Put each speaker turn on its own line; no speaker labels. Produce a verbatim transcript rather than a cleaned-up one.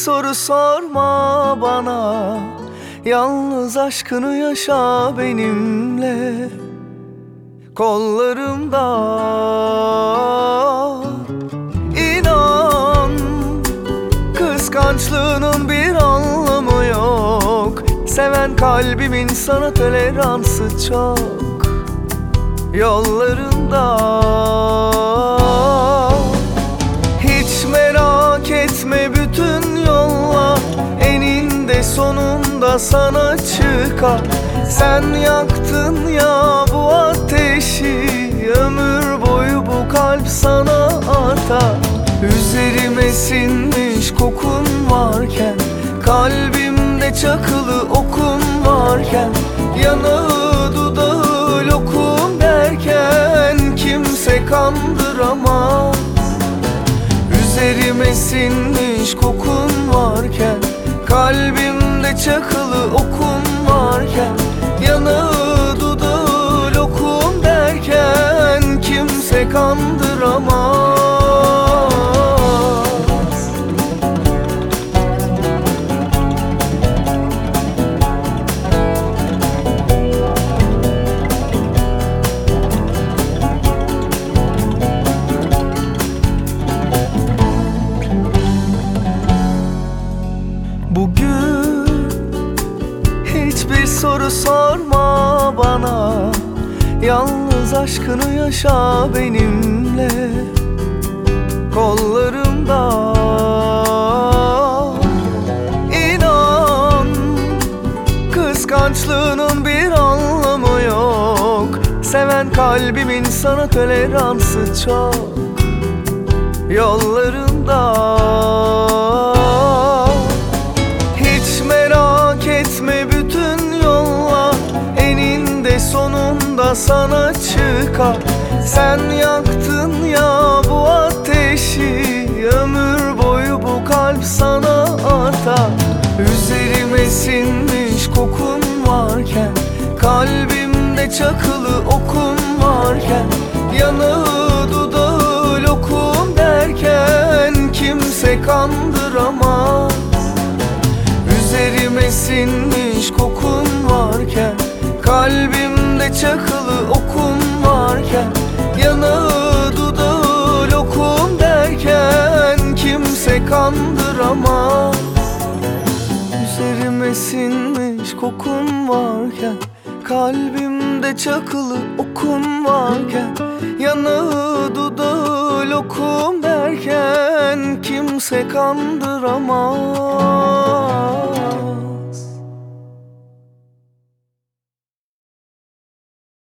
soru sorma bana, yalnız aşkını yaşa benimle. Kollarımda inan, kıskançlığının bir anlamı yok. Seven kalbimin sana toleransı çok. Yollarında hiç merak etme, bütün yollar eninde sonunda sana çıkar. Sen yaktın ya bu ateşi, ömür boyu bu kalp sana atar. Üzerime sinmiş kokun varken, kalbimde çakılı okun varken, yanağı dudağı lokum derken kimse kandıramaz. Üzerime sinmiş kokun varken, kalbimde çakılı okun varken, yanağı dudağı lokum derken kimse kandıramaz. Bugün hiçbir soru sorma bana, yalnız aşkını yaşa benimle. Kollarımda inan, kıskançlığının bir anlamı yok. Seven kalbimin sana toleransı çok. Yollarında hiç merak etme, bütün yollar eninde sonunda sana çıkar. Sen yaktın ya bu ateşi, ömür boyu bu kalp sana atar. Üzerime sinmiş kokun varken, kalbimde çakılı okun varken, yanağı dudağı lokum derken kimse kandıramaz. Üzerime sinmiş kokun varken, kalbimde çakılı okun varken, yanağı dudağı lokum derken kimse kandıramaz. Üzerime sinmiş kokun varken, kalbimde çakılı okun varken, yanağı dudağı lokum derken kimse kandıramaz.